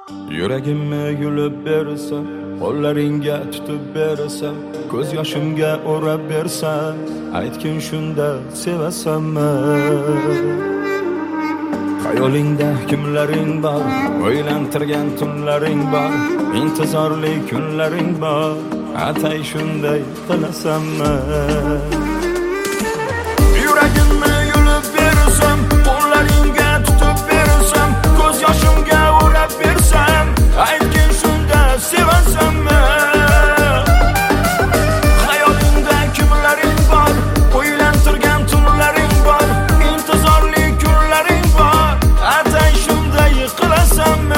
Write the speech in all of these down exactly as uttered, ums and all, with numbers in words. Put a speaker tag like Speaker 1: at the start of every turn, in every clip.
Speaker 1: Yuragimni yulib bersam, qo'llaringga tutib bersam, ko'z yoshimga o'rab bersam, aytgin shunda sevasanmi? Xayolingda kimlaring bor, o'ylantirgan tunlaring bor, intizorli kunlaring bor, atay shunday qilasanmi? Yuragimni yulib bersam, qo'llaringga tutib bersam, ko'z yoshimga o'rab bersam, aytgin shunda sevasanmi? Xayolingda kimlaring bor, o'ylantirgan tunlaring bor, intizorli kunlaring bor, atay shunday qilasanmi?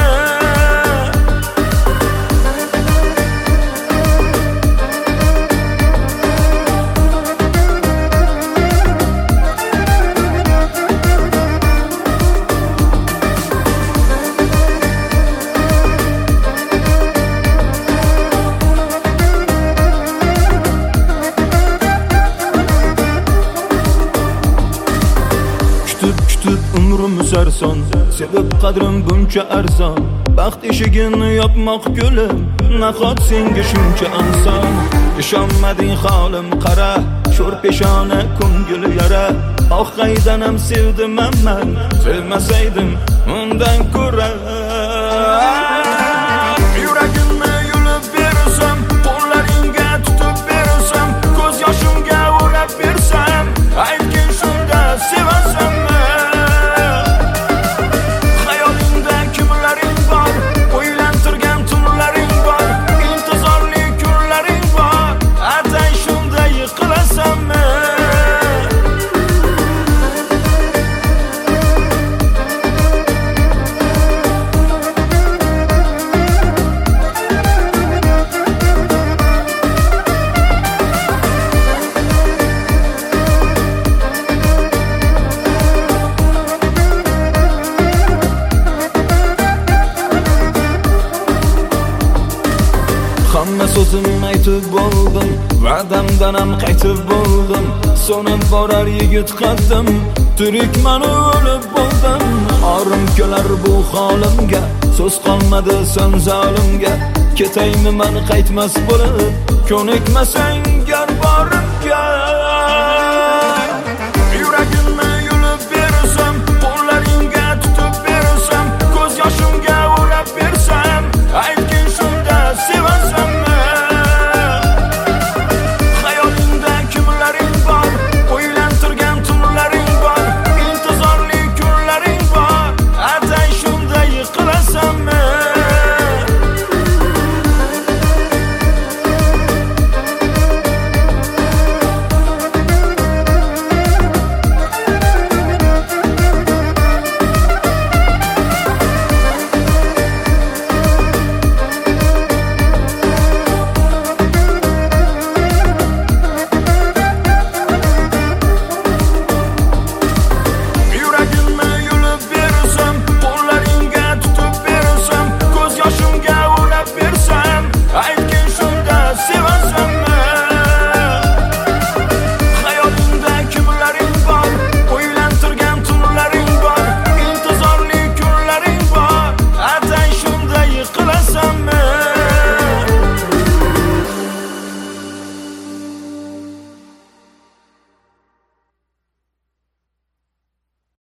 Speaker 1: Umrim sarson, sevib qadrim buncha arzon, baxt eshigini yopmoq gulum, nahot senga shuncha oson. Ishonmading holim qara, sho'r peshona ko'ngil yara, oh qaydanam sevdim man, sevmasaydim undan ko'ra. Yuragimni yulib bersam, qo'llaringga tutib bersam, ko'z yoshimga o'rab bersam, aytgin shunda sevasanmi? Hamma so'zim aytib bo'ldim, va'damdan ham qaytib bo'ldim, so'nib borar yigit qaddim, tirikman o'lib bo'ldim. Orim kelar bu holimga, so'z qolmadi sen zolimga, ketaymi men qaytmas bo'lib, ko'nikmasang gar borimga.